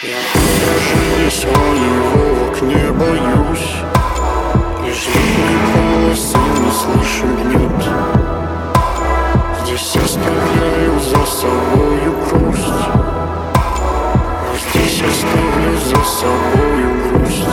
Я отражения своего в окне боюсь. Лишь видны полосы, не слышен гнет. Здесь оставляю за собою грусть. Но здесь оставлю за собою грусть.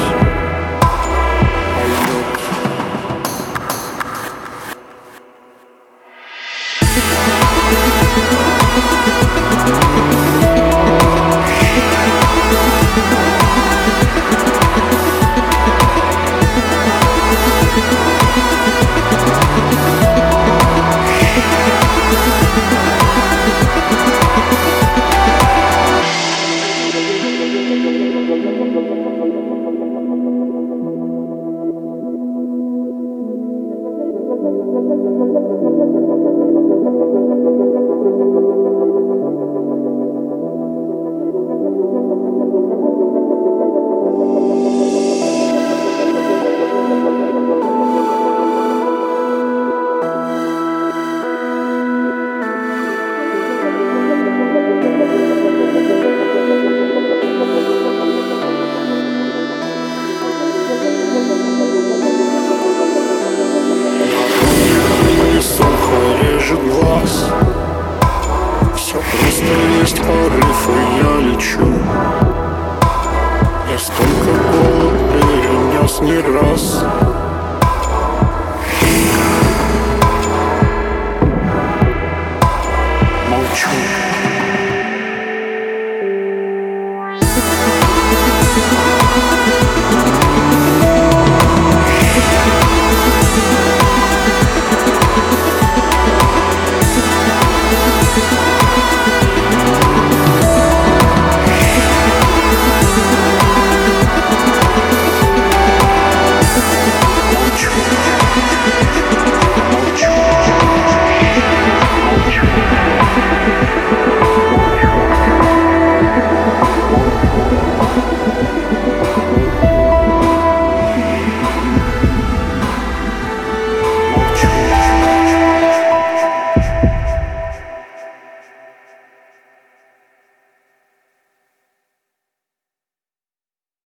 Все просто есть порыв, и я лечу. Я столько голод перенес не раз.